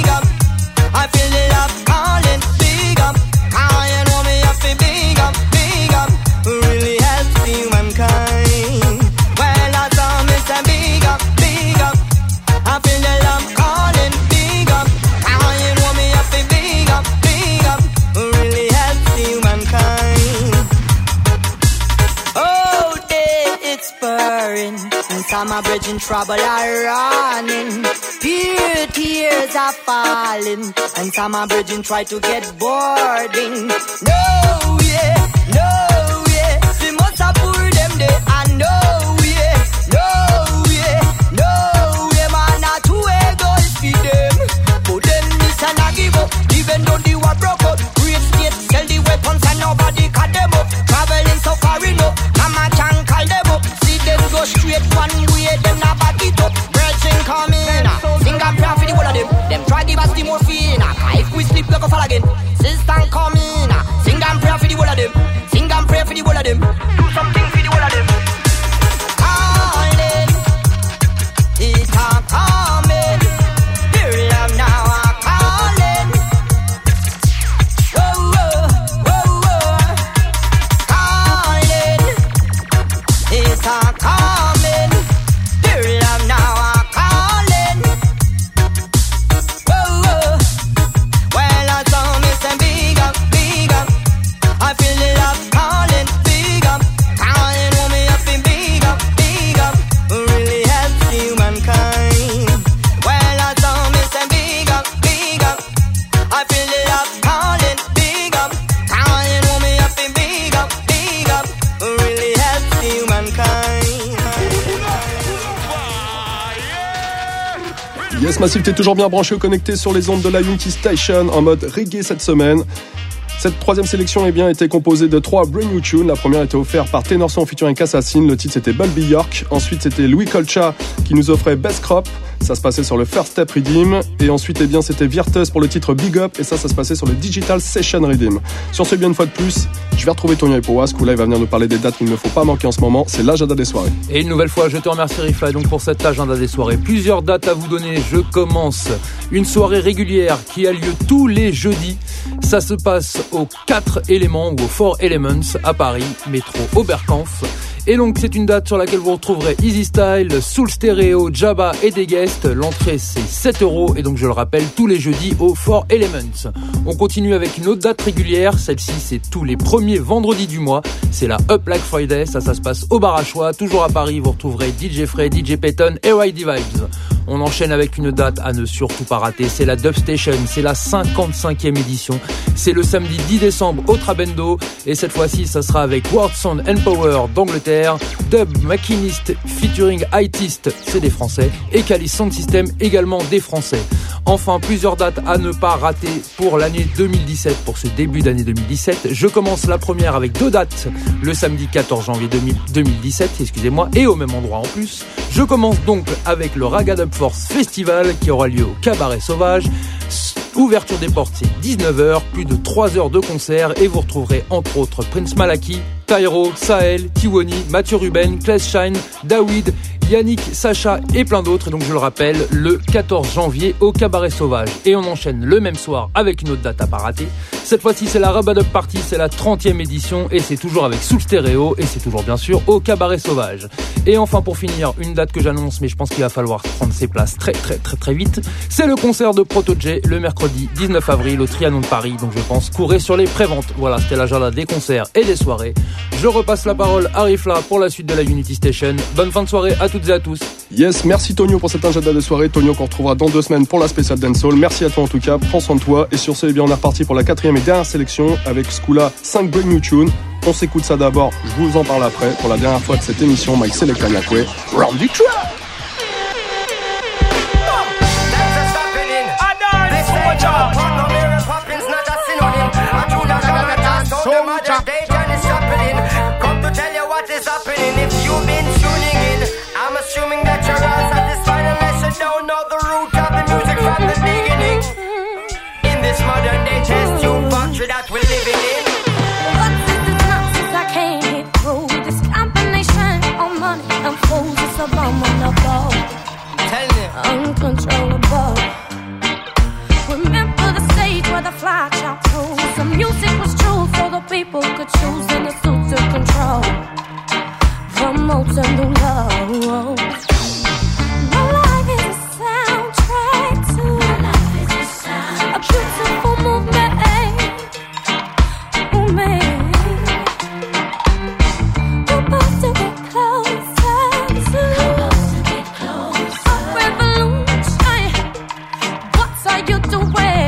I feel the love calling, big up. Calling on me up in big up. Really helps humankind. Well, I saw me say big up. I feel the love calling, big up. Calling on me up in big up. Really helps humankind. Oh, day it's burning. Inside my bridge in trouble are running. Pure tears are falling. And some are bridging try to get boarding. No, yeah. We must have pulled them there. And no, yeah. Man, not to goals feed them. Put them this and I give up. Even though they were broke out. Great state, sell the weapons and nobody cut them up. Traveling so far enough. Mama can call them up. See them go straight one way. Them not back it up. Bridging coming. Sing and pray for the whole of them. Them try give us the morphine. If we sleep, we go fall again. Sister coming. Sing and pray for the whole of them. Do something for the whole of them. Calling. It's a coming. Here love now I'm calling. Whoa. Calling. It's a coming. Here love now I'm calling. Whoa. Well, I saw me say big up. I feel the love calling, big up. Calling on me up in big up. Really helps humankind. Well, I saw me say big up. I feel the love calling, big up. Calling on me up in big up. Really helps humankind. Yes Massive, t'es toujours bien branché ou connecté sur les ondes de la Unity Station en mode reggae cette semaine. Cette troisième sélection été composée de 3 brand new tunes. La première était offerte par Tenorson featuring Assassin. Le titre c'était Bulby York. Ensuite c'était Louis Colcha qui nous offrait Best Crop. Ça se passait sur le First Step Redeem. Et ensuite c'était Virtus pour le titre Big Up. Et ça se passait sur le Digital Session Redeem. Sur ce, bien une fois de plus, je vais retrouver Tony Ipowas. Là il va venir nous parler des dates qu'il ne faut pas manquer en ce moment. C'est l'agenda des soirées. Et une nouvelle fois, je te remercie Rifa donc pour cet agenda des soirées. Plusieurs dates à vous donner. Je commence une soirée régulière qui a lieu tous les jeudis. Ça se passe aux 4 éléments ou aux 4 Elements à Paris, métro Oberkampf. Et donc c'est une date sur laquelle vous retrouverez Easy Style, Soul Stereo, Jabba et des guests. L'entrée c'est 7€ et donc je le rappelle tous les jeudis aux 4 Elements. On continue avec une autre date régulière, celle-ci c'est tous les premiers vendredis du mois. C'est la Up Black Friday, ça se passe au Bar à Choix, toujours à Paris. Vous retrouverez DJ Frey, DJ Payton et Ridey Vibes. On enchaîne avec une date à ne surtout pas rater, c'est la Dub Station, c'est la 55e édition. C'est le samedi 10 décembre au Trabendo et cette fois-ci ça sera avec World Sound and Power d'Angleterre, Dub Machinist featuring Itist, c'est des Français, et Cali Sound System également des Français. Enfin, plusieurs dates à ne pas rater pour l'année 2017, pour ce début d'année 2017. Je commence la première avec 2 dates, le samedi 14 janvier 2017, excusez-moi, et au même endroit en plus. Je commence donc avec le Raga Dub Force Festival qui aura lieu au Cabaret Sauvage. Ouverture des portes, c'est 19h, plus de 3 heures de concert et vous retrouverez entre autres Prince Malaki, Tyro, Sahel, Tiwoni, Mathieu Ruben, Claes Shine, David, Yannick, Sacha et plein d'autres. Et donc je le rappelle, le 14 janvier au Cabaret Sauvage. Et on enchaîne le même soir avec une autre date à pas rater. Cette fois-ci c'est la Rub-a-Dub Party, c'est la 30e édition et c'est toujours avec Soul Stereo et c'est toujours bien sûr au Cabaret Sauvage. Et enfin pour finir, une date que j'annonce mais je pense qu'il va falloir prendre ses places très vite. C'est le concert de Proto J le mercredi 19 avril au Trianon de Paris. Donc je pense courez sur les préventes. Voilà, c'était l'agenda des concerts et des soirées. Je repasse la parole à Rifla pour la suite de la Unity Station. Bonne fin de soirée à toutes et à tous. Yes, merci Tonio pour cet agenda de soirée. Tonio qu'on retrouvera dans 2 semaines pour la spéciale Dancehall. Merci à toi en tout cas, prends soin de toi. Et sur ce, eh bien, on est reparti pour la 4e et dernière sélection avec Skoola 5 brand new tunes. On s'écoute ça d'abord, je vous en parle après. Pour la dernière fois de cette émission, Mike Selecta Nyakwe, Round the Track. Come to tell you what is happening. If you've been tuning in, I'm assuming that you're all satisfied unless you don't know the root of the music from the beginning. In this modern day test tube factory that we're living in. But this is not since I can't hit through this combination of money and fools. It's abominable. Tell me. Uncontrollable. Remember the stage where the fly chopped through. The music was true so the people could choose in the suit to control. Promoting the love. My life is a soundtrack to a beautiful movement. Movement. We're supposed to get closer to a revolution. What are you doing?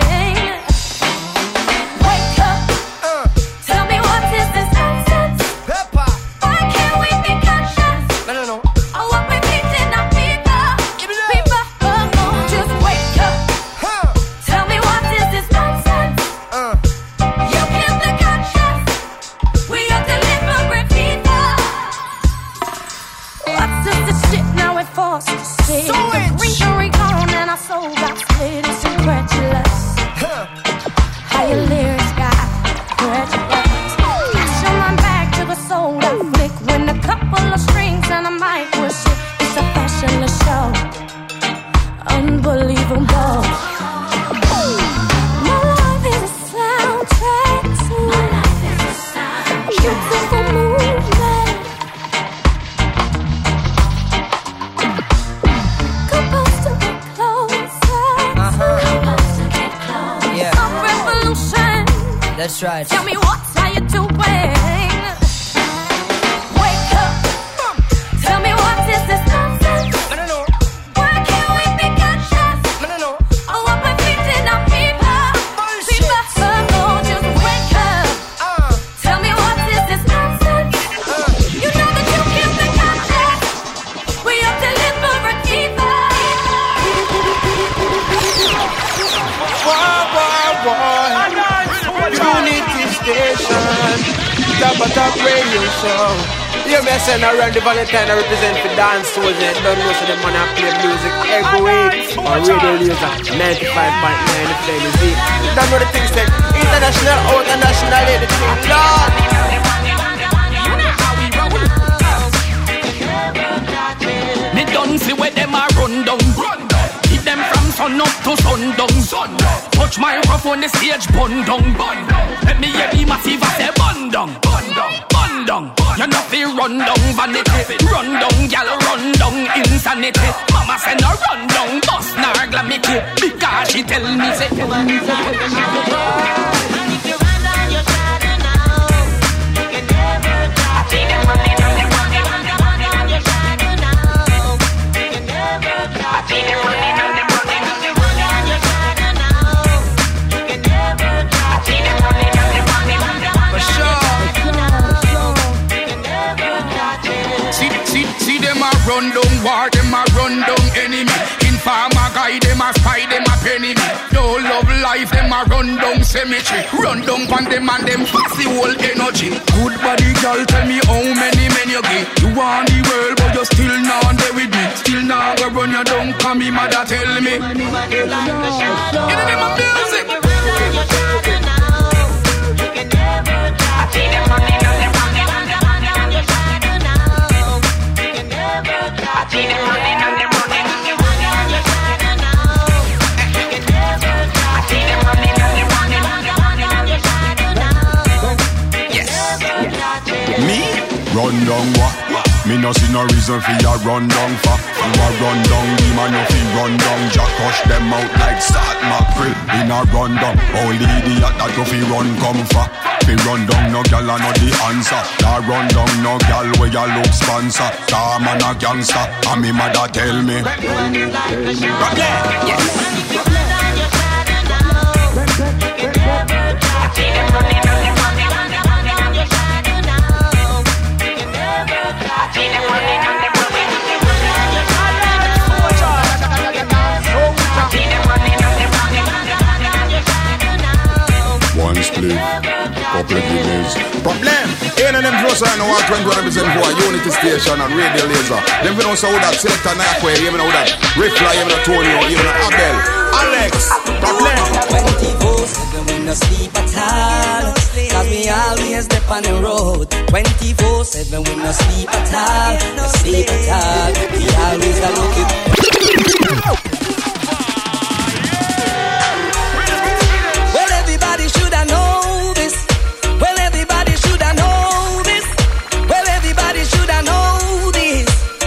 That's right. Tell me what are you doing? Wake up. Tell me what is this nonsense? I don't know. Why can't we be conscious? I don't know. Oh, what we're feeding our people. People, oh, just wake up. Tell me what is this nonsense? You know that you can't be conscious. We are deliberate evil. Unity Station, top radio show. You may send around the Valentine I represent for dance soldiers. Don't know so the man I play music every week. My radio user 95.9 the flame is deep. Don't know the things that international, international, anything. Lord. Me don't see where them a run down. Keep them from sun up to sundown. Touch microphone, the stage bun down. Let me hear the massive I say bun down. You know fi run down vanity. Run down, gal, run down insanity. Mama say no run down, bust nar glamity. Because she tell me say. See them a run down war, them a run down enemy. farmer guy, them a spy, them a penny. Don't love life, them a run down cemetery. Run down on them and them fix the whole energy. Good body girl, tell me how many men you get. You want the world, but you still not there with me. Still not go run you down, come me mother tell me. In the name of music. Run down what? Me no see no reason for ya run down for. You a run down, the man you fi run down. Jack crush them out like salt mackerel in a run down. Only idiot that you fi run come for. Fi run down no gal and no the answer. Da run down no gal where ya look sponsor. Da man a gangster and me mother tell me. One split, couple of guineas. Problem, ain't them closer than 120.4 Unity Station and Radio Laser. Them we don't say that Selector Nayakwe, even know that Riffla, even know Tonio, even know Abel, Alex. Problem. 24/7 we no sleep at all, cause we always step on the road. 24/7 we no sleep at all, no sleep at all. We always are looking. Well, everybody should have know this. Well, everybody should have know this. Well, everybody should have know this.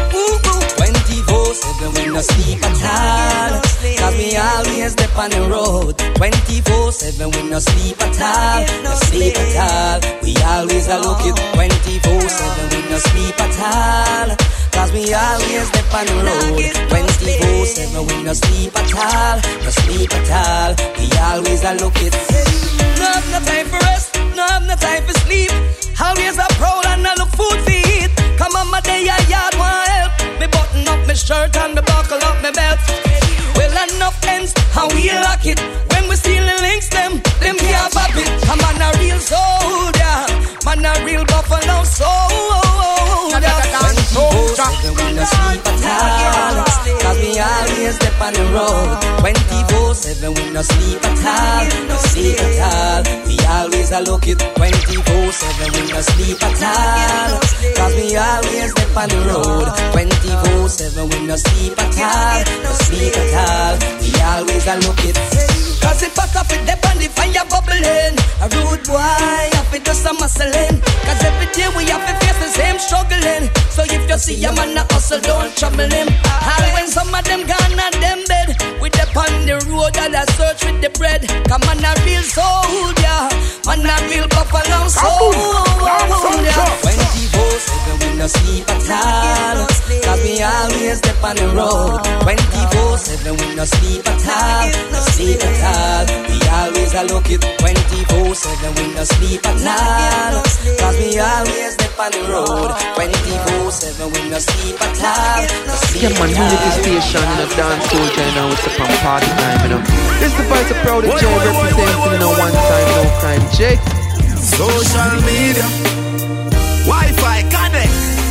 24/7 we no sleep at all, cause we always step on the road. 24/7 we no sleep at all, no sleep at all. We always are looking. 24/7 we no sleep at all, cause we always step on the road. 24/7 we no sleep at all, no sleep at all. We always are looking. No have no time for rest, no have no time for sleep. Always a proud and I look food for eat. Come on my day I yard want help. Me button up my shirt and me buckle up my belt. Well enough ends how we lock it. When we steal the links them can't pop it. I'm on a real soldier, man a real buffalo soldier. 24/7 we no sleep at all, cause we always step on the road. 24/7 we no sleep at all, no sleep at all. We always are looking. 24/7 we no sleep at all, cause we always step on the road. 24/7 we no sleep at all, no sleep at all. We always are looking. Cause it back up it dep on the fire bubbling. A rude boy have to do some muscling. Cause every day we have to face the same struggling. So if you see a man a hustle, don't trouble him. And when some of them gone at them bed, we dep on the road and I search with the bread. Come on a real soldier, man a real buffalo soldier. 24/7 we no sleep at all, cause we always step on the road. 24/7 we no sleep at all, no sleep at all. We always are looking. 24/7 we no sleep at all, cause we always step on the road. 24/7 we no sleep at all, no sleep at all. Yeah man, Unity Station in a dance culture, you know, it's a party time, you know. This is the voice of Proud J representing, you know, one time, no crime, J. Social media, Wi-Fi connect.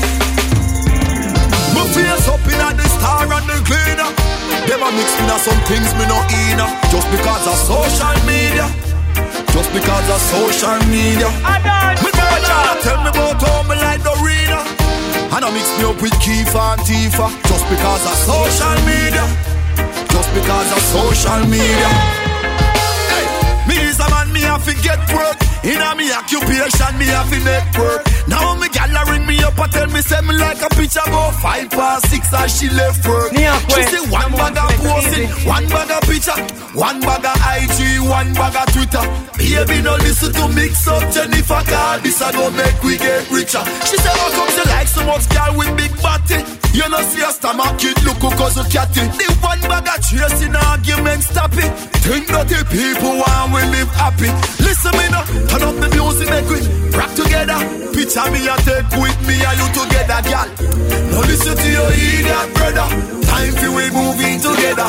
My face up in at the star and the cleaner. Them a mix in some things me no eat. Just because of social media. Just because of social media. Me brother tell me about how me like the arena. And I mix me up with Keefa and Tifa. Just because of social media. Just because of social media. Hey, me is a man, me have to get work. In a me occupation, me have to network. Now me gal ring me up and tell me say me like a picture about 5/6 as she left work. She say one bag of posting, one bag of picture, one bag of IG, one bag of Twitter. Baby no listen to mix up Jennifer, cause this a go make we get richer. She say how come she like so much gal with big body? You know see a stomach kid look who cause a catty. The one bag of chasing argument stop it. Think that the people want we live happy. Listen me now, turn up the music make we rock together. Picture me and take with me and you together, gal. Now listen to your idiot brother. Time for we moving together.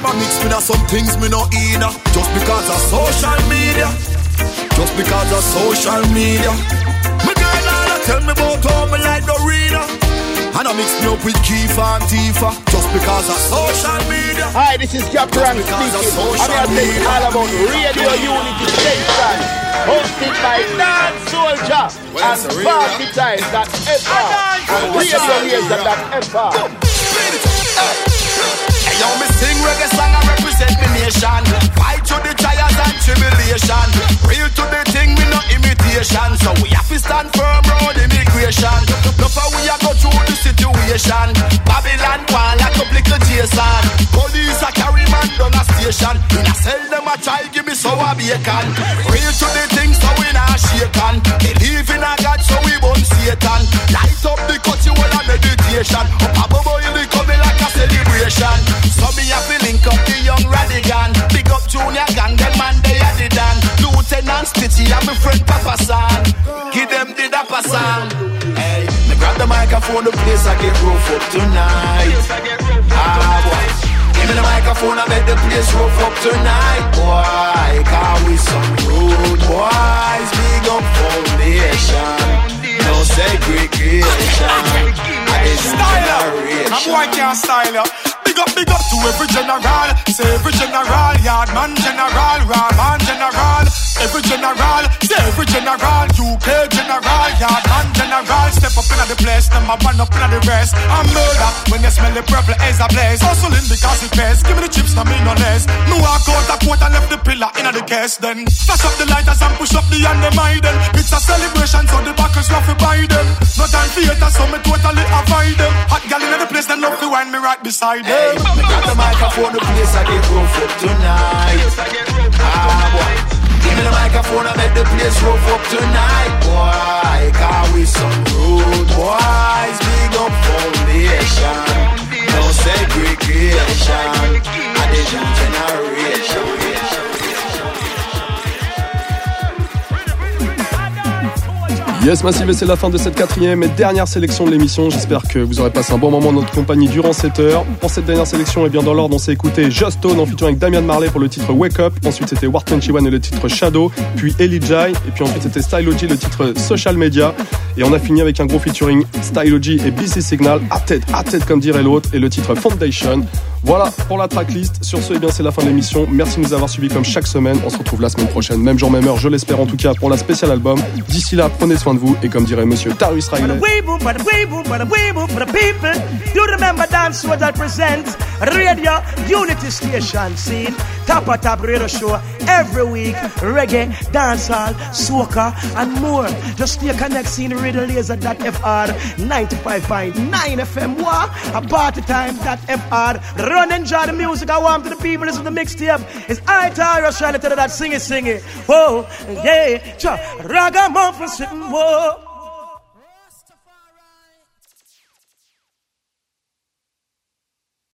I mix me now some things me no eat. Just because of social media. Just because of social media. Me girl all tell me about how me like the reader. And I mix me up with Kifa and Tifa. Just because of social media. Hi, this is Captain speaking. I'm going to tell you all about Radio Unity Station, hosted by Dan Soldier and PartyTime.fr and RadioLaser.fr. Hey yo, me sing reggae song and represent me nation. Fight to the trials and tribulation. Real to the thing, me no imitation. So we have to stand firm round immigration. Look how we are go through the situation. Babylon one like a little Jason. Police a carry man down a station. In a cell them a try give me sour bacon. Real to the thing, so we not shaken. Believe in a God, so we won't Satan. Light up the cut, you all a meditation. Up above you the coming like a celebration. So me have to link up the young Radigan. Big up Junior Gang, them man they are the dan. Lieutenant Stitchy and my friend Papa San. Give them the Dapper San. Hey, me grab the microphone, the place I get roof up tonight. Ah boy, give me the microphone, I make the place roof up tonight. Boy, cause we some rude boys. Big up foundation. No segregation. Style, a boy can't style ya. Big up to every general. Say every general, Yardman general, Rahman general. Every general, say every general, UK general, Yardman general. Step up in the place, number one up in the rest. I'm murder when you smell the purple as a blaze. Hustling because it pays. Give me the chips, no me no less. No walk out a quote and left the pillar in the case. Then flash up the lighters and push up the hand them hide. It's a celebration, so the backers love to buy them. No time for haters, so me totally avoid them. Hot gal in the place, then love to wind me right beside them. Hey, me got the microphone, the place I get roof up tonight. Ah boy, give me the microphone, I make the place roof up tonight. Boy, cause we some rude boys. Big up foundation. No segregation. A the new generation. Yes Massive, et c'est la fin de cette quatrième et dernière sélection de l'émission. J'espère que vous aurez passé un bon moment en notre compagnie durant cette heure. Pour cette dernière sélection, et bien dans l'ordre, on s'est écouté Just Stone en featuring avec Damian Marley pour le titre Wake Up. Ensuite c'était War 21 et le titre Shadow. Puis Elijah. Et puis ensuite c'était Stylo G, le titre Social Media. Et on a fini avec un gros featuring Stylo G et BC Signal. À tête comme dirait l'autre. Et le titre Foundation. Voilà pour la tracklist. Sur ce, eh bien c'est la fin de l'émission. Merci de nous avoir suivis comme chaque semaine. On se retrouve la semaine prochaine, même jour, même heure, je l'espère en tout cas, pour la spéciale album. D'ici là, prenez soin de vous et comme dirait Monsieur Tarus Riley. You remember Dance World that presents Radio Unity Station, scene top radio show every week, reggae, dancehall, soca and more. Just stay connected to RadioLaser.fr 95.9 FM. A PartyTime.fr. Run and enjoy the music. I want to the people listen to the mixtape. It's I Tyrus trying to tell you that sing it. Whoa, yeah, ragamuffin sitting, whoa.